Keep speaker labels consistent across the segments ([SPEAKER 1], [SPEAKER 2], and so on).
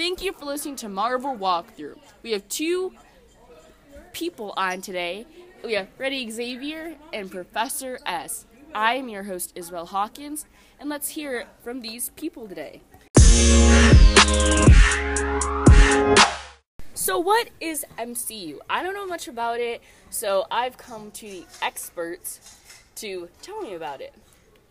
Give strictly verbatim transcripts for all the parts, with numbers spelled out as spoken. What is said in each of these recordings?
[SPEAKER 1] Thank you for listening to Marvel Walkthrough. We have two people on today. We have Freddie Xavier and Professor S. I am your host, Isabel Hawkins, and let's hear it from these people today. So what is M C U? I don't know much about it, so I've come to the experts to tell me about it.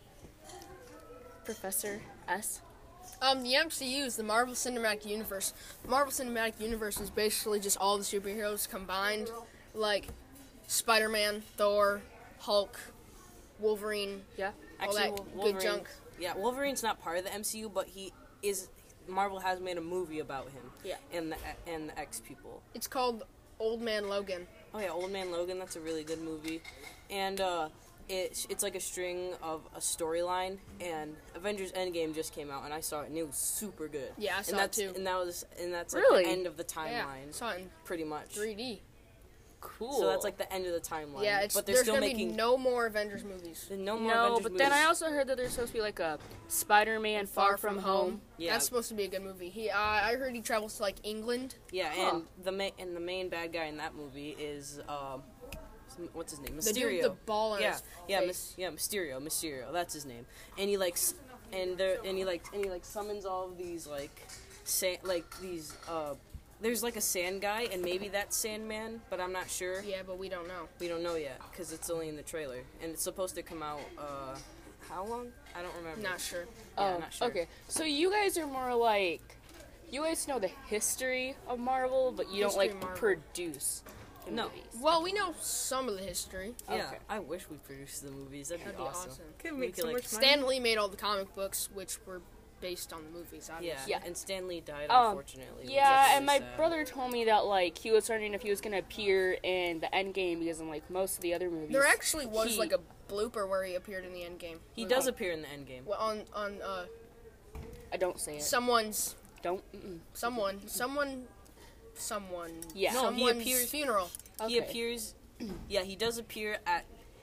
[SPEAKER 1] Professor S.
[SPEAKER 2] Um, the M C U is the Marvel Cinematic Universe. The Marvel Cinematic Universe is basically just all the superheroes combined, like Spider-Man, Thor, Hulk, Wolverine,
[SPEAKER 1] Yeah,
[SPEAKER 2] all
[SPEAKER 3] Actually,
[SPEAKER 2] that
[SPEAKER 3] Wolverine,
[SPEAKER 2] good junk.
[SPEAKER 3] Yeah, Wolverine's not part of the M C U, but he is. Marvel has made a movie about him.
[SPEAKER 1] Yeah.
[SPEAKER 3] And the and the X people.
[SPEAKER 2] It's called Old Man Logan.
[SPEAKER 3] Oh yeah, Old Man Logan. That's a really good movie, and uh, it's it's like a string of a storyline. And Avengers Endgame just came out, and I saw it, and it was super good.
[SPEAKER 2] Yeah, I saw
[SPEAKER 3] and that's,
[SPEAKER 2] it too.
[SPEAKER 3] And that was and that's like
[SPEAKER 1] Really?
[SPEAKER 3] the end of the
[SPEAKER 2] Yeah,
[SPEAKER 3] timeline.
[SPEAKER 2] I saw it in
[SPEAKER 3] pretty much.
[SPEAKER 2] three D.
[SPEAKER 1] Cool.
[SPEAKER 3] So that's like the end of the timeline.
[SPEAKER 2] Yeah, it's
[SPEAKER 3] but they're
[SPEAKER 2] there's
[SPEAKER 3] still
[SPEAKER 2] gonna
[SPEAKER 3] making
[SPEAKER 2] be no more Avengers movies.
[SPEAKER 3] no more
[SPEAKER 1] No,
[SPEAKER 3] Avengers
[SPEAKER 1] but
[SPEAKER 3] movies.
[SPEAKER 1] then I also heard that there's supposed to be like a Spider-Man Far, From, Home.
[SPEAKER 3] Yeah.
[SPEAKER 2] That's supposed to be a good movie. He, uh, I heard he travels to like England.
[SPEAKER 3] Yeah,
[SPEAKER 1] Huh.
[SPEAKER 3] and the ma- and the main bad guy in that movie is um, what's his name? Mysterio.
[SPEAKER 2] The dude with the ball on
[SPEAKER 3] yeah,
[SPEAKER 2] his
[SPEAKER 3] yeah,
[SPEAKER 2] face.
[SPEAKER 3] Mys- yeah, Mysterio, Mysterio. That's his name. And he likes, and there, and he like, and he like summons all of these like, sa- like these. Uh, there's like a sand guy, and maybe that's Sandman, but I'm not sure.
[SPEAKER 2] Yeah, but we don't know.
[SPEAKER 3] We don't know yet because it's only in the trailer, and it's supposed to come out. Uh, how long? I don't remember.
[SPEAKER 2] Not sure.
[SPEAKER 3] Yeah,
[SPEAKER 1] Oh,
[SPEAKER 3] not sure.
[SPEAKER 1] okay. So you guys are more like, you guys know the history of Marvel, but you don't
[SPEAKER 2] History
[SPEAKER 1] like
[SPEAKER 2] of Marvel.
[SPEAKER 1] produce the
[SPEAKER 3] No.
[SPEAKER 1] movies.
[SPEAKER 2] Well, we know some of the history.
[SPEAKER 3] Yeah,
[SPEAKER 1] Okay.
[SPEAKER 3] I wish we produced the movies. That'd,
[SPEAKER 2] That'd
[SPEAKER 3] be
[SPEAKER 2] be
[SPEAKER 3] awesome.
[SPEAKER 2] awesome.
[SPEAKER 3] Could
[SPEAKER 4] make so
[SPEAKER 3] like,
[SPEAKER 4] much money.
[SPEAKER 2] Stan Lee made all the comic books, which were based on the movies,
[SPEAKER 3] Yeah,
[SPEAKER 2] obviously.
[SPEAKER 1] Yeah.
[SPEAKER 3] and Stan Lee died,
[SPEAKER 1] Um,
[SPEAKER 3] unfortunately. which is
[SPEAKER 1] Yeah,
[SPEAKER 3] really
[SPEAKER 1] and my
[SPEAKER 3] sad.
[SPEAKER 1] brother told me that like he was wondering if he was gonna appear in the Endgame because in like most of the other movies.
[SPEAKER 2] There actually was
[SPEAKER 1] he-
[SPEAKER 2] like a blooper where he appeared in the end game.
[SPEAKER 3] He does appear in the Endgame.
[SPEAKER 2] Well, on on uh
[SPEAKER 1] I don't say it.
[SPEAKER 2] someone's
[SPEAKER 1] Don't. Mm-mm.
[SPEAKER 2] someone someone someone
[SPEAKER 1] Yeah.
[SPEAKER 3] No, he
[SPEAKER 2] someone's
[SPEAKER 3] appears-
[SPEAKER 2] funeral.
[SPEAKER 3] He
[SPEAKER 1] Okay.
[SPEAKER 3] appears. Yeah, he does appear at.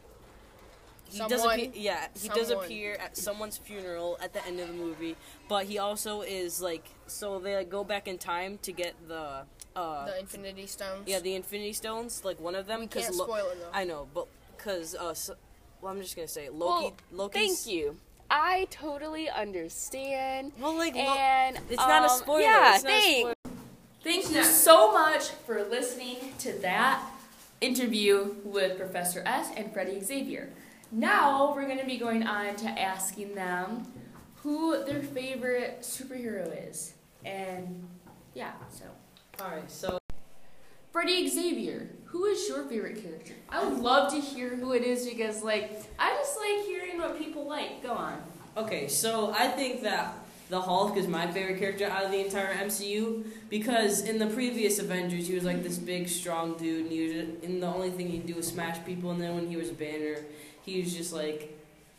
[SPEAKER 3] He does
[SPEAKER 2] Someone-
[SPEAKER 3] appear. Yeah, he does
[SPEAKER 2] someone.
[SPEAKER 3] appear at someone's funeral at the end of the movie. But he also is like, so they like, go back in time to get the. Uh,
[SPEAKER 2] The Infinity Stones.
[SPEAKER 3] yeah, the Infinity Stones, like one of them.
[SPEAKER 2] We
[SPEAKER 3] 'cause
[SPEAKER 2] can't
[SPEAKER 3] Lo-
[SPEAKER 2] spoil it though.
[SPEAKER 3] I know, but because uh, so, well, I'm just gonna say Loki.
[SPEAKER 1] Well,
[SPEAKER 3] Loki's,
[SPEAKER 1] Thank you. I totally understand.
[SPEAKER 3] Well, like, Lo-
[SPEAKER 1] And
[SPEAKER 3] it's not a
[SPEAKER 1] um,
[SPEAKER 3] spoiler.
[SPEAKER 1] Yeah,
[SPEAKER 3] It's not a
[SPEAKER 1] thanks.
[SPEAKER 3] spoiler.
[SPEAKER 1] Thank you so much for listening to that interview with Professor S and Freddie Xavier. Now we're going to be going on to asking them who their favorite superhero is. And yeah, so.
[SPEAKER 3] Alright, so.
[SPEAKER 1] Freddie Xavier, who is your favorite character? I would love to hear who it is because, like, I just like hearing what people like. Go on.
[SPEAKER 3] Okay, so I think that the Hulk is my favorite character out of the entire M C U because in the previous Avengers he was like this big, strong dude, and he was just, and the only thing he'd do was smash people. And then when he was Banner, he was just like.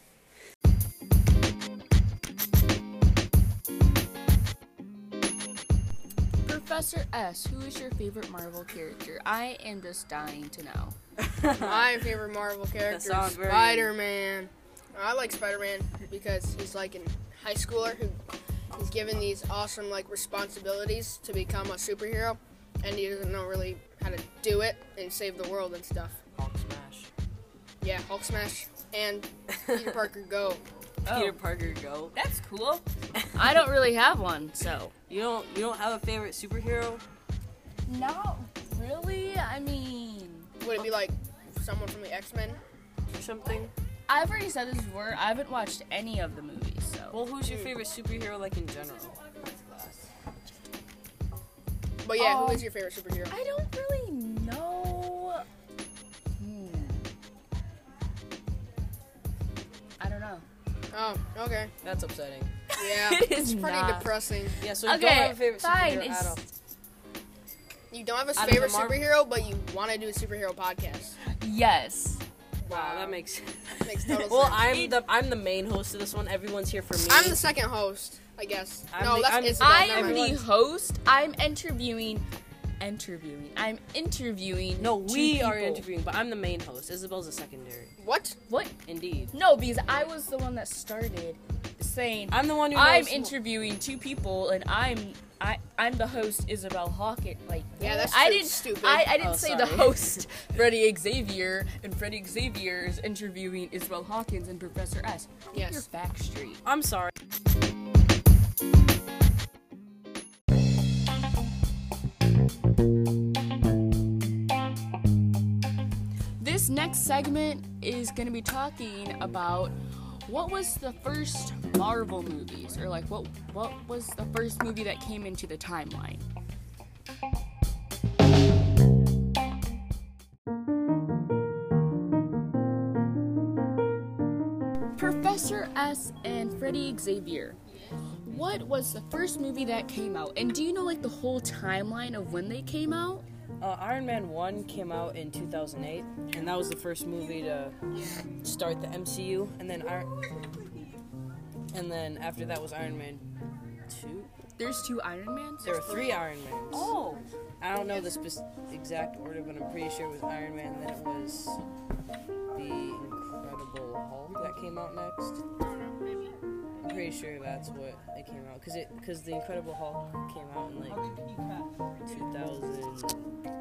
[SPEAKER 1] Professor S, who is your favorite Marvel character? I am just dying to know.
[SPEAKER 2] My favorite Marvel character
[SPEAKER 3] sounds
[SPEAKER 2] is
[SPEAKER 3] very-
[SPEAKER 2] Spider-Man. I like Spider-Man because he's like a high schooler who is given these awesome like responsibilities to become a superhero, and he doesn't know really how to do it and save the world and stuff.
[SPEAKER 3] Hulk smash.
[SPEAKER 2] Yeah, Hulk smash and Peter Parker go.
[SPEAKER 3] Peter Parker go.
[SPEAKER 1] That's cool. I don't really have one, so.
[SPEAKER 3] You don't you don't have a favorite superhero?
[SPEAKER 1] Not really. I mean,
[SPEAKER 2] Would it be like someone from the X-Men?
[SPEAKER 3] Or something?
[SPEAKER 1] I've already said this before. I haven't watched any of the movies, so.
[SPEAKER 3] Well, who's your favorite superhero like in general?
[SPEAKER 2] But yeah,
[SPEAKER 1] Um,
[SPEAKER 2] who is your favorite superhero?
[SPEAKER 1] I don't really know. Hmm. I don't know.
[SPEAKER 2] Oh, okay.
[SPEAKER 3] That's upsetting.
[SPEAKER 2] Yeah,
[SPEAKER 1] It
[SPEAKER 2] it's
[SPEAKER 1] is
[SPEAKER 2] pretty
[SPEAKER 1] not.
[SPEAKER 2] depressing.
[SPEAKER 3] Yeah, so you
[SPEAKER 1] Okay,
[SPEAKER 3] don't have a favorite
[SPEAKER 1] fine,
[SPEAKER 3] superhero
[SPEAKER 1] it's-
[SPEAKER 3] at all.
[SPEAKER 2] You don't have a
[SPEAKER 3] Out of the
[SPEAKER 2] favorite
[SPEAKER 3] Marvel-
[SPEAKER 2] superhero, but you want to do a superhero podcast.
[SPEAKER 1] Yes.
[SPEAKER 3] Wow, that makes
[SPEAKER 2] Makes total
[SPEAKER 3] Well,
[SPEAKER 2] sense.
[SPEAKER 3] I'm the I'm the main host of this one. Everyone's here for me.
[SPEAKER 2] I'm the second host, I guess.
[SPEAKER 3] I'm
[SPEAKER 2] no,
[SPEAKER 3] the-
[SPEAKER 2] that's
[SPEAKER 3] I'm-
[SPEAKER 2] Isabel.
[SPEAKER 1] I
[SPEAKER 2] never
[SPEAKER 1] am
[SPEAKER 2] mind.
[SPEAKER 1] the
[SPEAKER 3] Everyone's-
[SPEAKER 1] host. I'm interviewing. Interviewing. I'm interviewing.
[SPEAKER 3] No,
[SPEAKER 1] two
[SPEAKER 3] we are
[SPEAKER 1] people.
[SPEAKER 3] interviewing, but I'm the main host. Isabel's the secondary.
[SPEAKER 2] What?
[SPEAKER 1] What?
[SPEAKER 3] Indeed.
[SPEAKER 1] No, because I was the one that started saying
[SPEAKER 3] I'm the one who
[SPEAKER 1] I'm
[SPEAKER 3] knows-
[SPEAKER 1] interviewing two people and I'm I I'm the host, Isabel Hawkins. Like,
[SPEAKER 2] Yeah, that's
[SPEAKER 1] I
[SPEAKER 2] so
[SPEAKER 1] didn't
[SPEAKER 2] stupid.
[SPEAKER 1] I, I didn't
[SPEAKER 3] Oh,
[SPEAKER 1] say
[SPEAKER 3] sorry.
[SPEAKER 1] the host, Freddie Xavier, and Freddie Xavier is interviewing Isabel Hawkins and Professor S. Get
[SPEAKER 2] Yes.
[SPEAKER 1] your facts straight.
[SPEAKER 3] I'm sorry.
[SPEAKER 1] This next segment is going to be talking about what was the first Marvel movies, or like what what was the first movie that came into the timeline. Professor S and Freddie Xavier, what was the first movie that came out? And do you know like the whole timeline of when they came out?
[SPEAKER 3] Uh, Iron Man one came out in two thousand eight, and that was the first movie to start the M C U. And then Iron, and then after that was Iron Man two.
[SPEAKER 1] There's two Iron Mans?
[SPEAKER 3] There were three Iron Mans.
[SPEAKER 1] Oh.
[SPEAKER 3] I don't know the spec- exact order, but I'm pretty sure it was Iron Man. Then it was the Incredible Hulk that came out next. I'm pretty sure that's what it came out, cause it, cause the Incredible Hulk came out in like two thousand.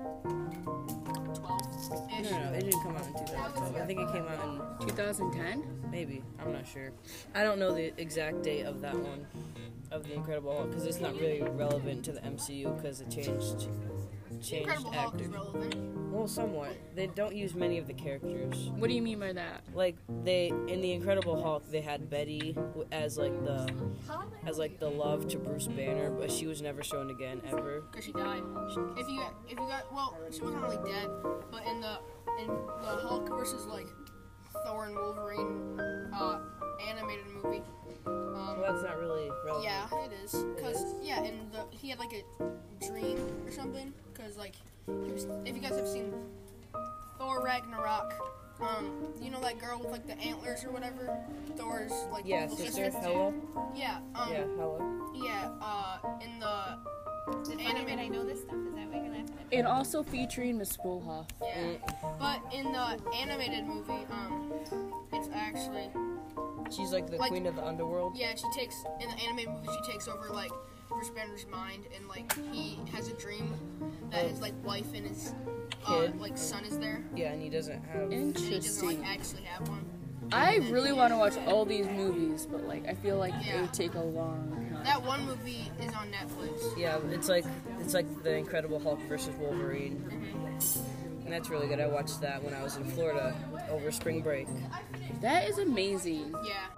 [SPEAKER 3] No, no, no, it didn't come out in two thousand twelve. I think it came out in
[SPEAKER 1] twenty ten?
[SPEAKER 3] maybe. I'm not sure. I don't know the exact date of that one, of the Incredible Hulk, because it's not really relevant to the M C U because it changed, changed
[SPEAKER 2] Incredible Hulk is
[SPEAKER 3] actors.
[SPEAKER 2] relevant.
[SPEAKER 3] Well, somewhat. They don't use many of the characters.
[SPEAKER 1] What do you mean by that?
[SPEAKER 3] Like they in the Incredible Hulk, they had Betty w- as like the as like the love to Bruce Banner, but she was never shown again ever.
[SPEAKER 2] Because she died. If you if you got well, she wasn't really dead, but in the in the Hulk versus like Thor and Wolverine uh, animated movie. Um,
[SPEAKER 3] Well, that's not really relevant.
[SPEAKER 2] yeah, it is. Cause yeah, and the he had like a dream or something. Cause like he was, if you guys have seen Thor Ragnarok, um, you know that girl with like the antlers or whatever. Thor's like
[SPEAKER 3] Yeah,
[SPEAKER 2] little
[SPEAKER 3] sister Hela.
[SPEAKER 2] Yeah. Um,
[SPEAKER 3] Yeah, Hela.
[SPEAKER 2] Yeah. Uh, in the
[SPEAKER 4] It's funny that I know this stuff. Is that what you're laughing at?
[SPEAKER 1] And also featuring Miss Wolhoff.
[SPEAKER 2] yeah.
[SPEAKER 3] Mm.
[SPEAKER 2] But in the animated movie, um, it's actually
[SPEAKER 3] She's like the
[SPEAKER 2] Like-
[SPEAKER 3] queen of the underworld.
[SPEAKER 2] yeah. She takes in the animated movie. She takes over like Bruce Banner's mind, and like he has a dream that his like wife and his uh,
[SPEAKER 3] Kid.
[SPEAKER 2] like son is there,
[SPEAKER 3] Yeah, and he doesn't have.
[SPEAKER 2] and he doesn't like
[SPEAKER 1] Interesting.
[SPEAKER 2] actually have one.
[SPEAKER 1] I really want to watch all these movies, but like I feel like it
[SPEAKER 2] Yeah.
[SPEAKER 1] would take a long time.
[SPEAKER 2] That one movie is on Netflix.
[SPEAKER 3] Yeah, it's like it's like the Incredible Hulk versus Wolverine, and that's really good. I watched that when I was in Florida over spring break.
[SPEAKER 1] That is amazing.
[SPEAKER 2] Yeah.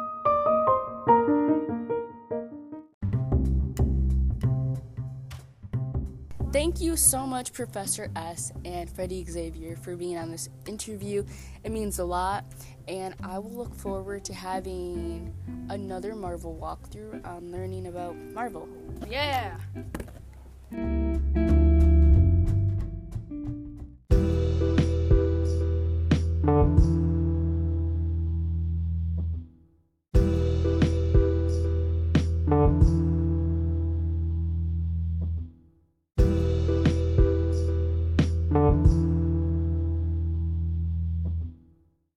[SPEAKER 1] Thank you so much, Professor S and Freddie Xavier, for being on this interview. It means a lot, and I will look forward to having another Marvel walkthrough on learning about Marvel.
[SPEAKER 2] Yeah.